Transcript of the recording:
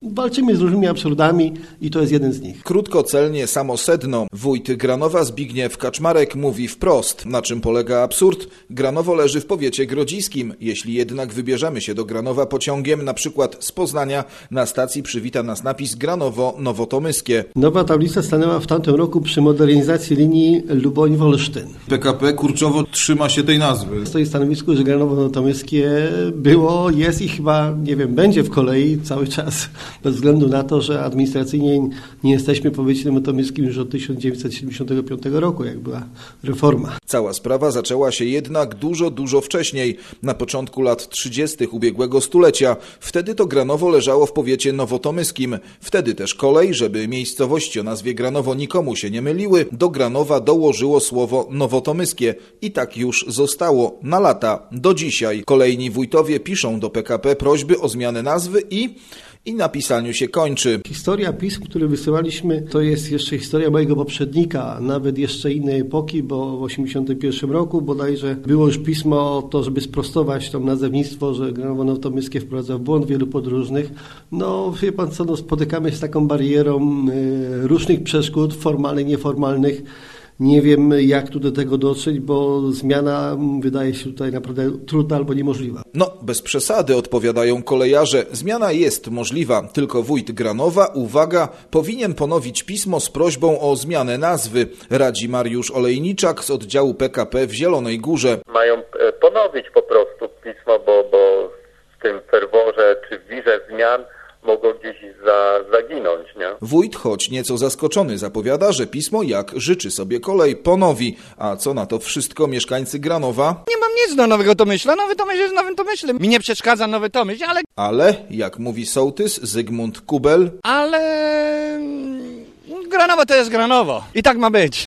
Walczymy z różnymi absurdami i to jest jeden z nich. Krótko, celnie, samo sedno. Wójt Granowa Zbigniew Kaczmarek mówi wprost, na czym polega absurd. Granowo leży w powiecie grodziskim. Jeśli jednak wybierzemy się do Granowa pociągiem, na przykład z Poznania, na stacji przywita nas napis Granowo-Nowotomyskie. Nowa tablica stanęła w tamtym roku przy modernizacji linii Luboń-Wolsztyn. PKP kurczowo trzyma się tej nazwy. Stoi w stanowisku, że Granowo-Nowotomyskie było, jest i chyba, będzie w kolei cały czas. Bez względu na to, że administracyjnie nie jesteśmy powiecie nowotomyskim już od 1975 roku, jak była reforma. Cała sprawa zaczęła się jednak dużo wcześniej, na początku lat 30. ubiegłego stulecia. Wtedy to Granowo leżało w powiecie nowotomyskim. Wtedy też kolej, żeby miejscowości o nazwie Granowo nikomu się nie myliły, do Granowa dołożyło słowo nowotomyskie. I tak już zostało na lata, do dzisiaj. Kolejni wójtowie piszą do PKP prośby o zmianę nazwy i na pisaniu się kończy. Historia pism, które wysyłaliśmy, to jest jeszcze historia mojego poprzednika, nawet jeszcze innej epoki, bo w 1981 roku bodajże było już pismo o to, żeby sprostować to nazewnictwo, że Granowo-Nowotomyskie wprowadza w błąd wielu podróżnych. Wie pan co, spotykamy się z taką barierą różnych przeszkód, formalnych, nieformalnych. Nie wiem, jak tu do tego dotrzeć, bo zmiana wydaje się tutaj naprawdę trudna albo niemożliwa. Bez przesady, odpowiadają kolejarze. Zmiana jest możliwa, tylko wójt Granowa, uwaga, powinien ponowić pismo z prośbą o zmianę nazwy. Radzi Mariusz Olejniczak z oddziału PKP w Zielonej Górze. Mają ponowić po prostu pismo, bo w tym ferworze czy w wirze zmian mogą gdzieś zaginąć, nie? Wójt, choć nieco zaskoczony, zapowiada, że pismo, jak życzy sobie kolej, ponowi. A co na to wszystko mieszkańcy Granowa? Nie mam nic do Nowego Tomyśla. Nowy Tomyśl jest Nowym Tomyślem. Mi nie przeszkadza Nowy Tomyśl, Ale, jak mówi sołtys Zygmunt Kubel... Ale... Granowo to jest Granowo. I tak ma być.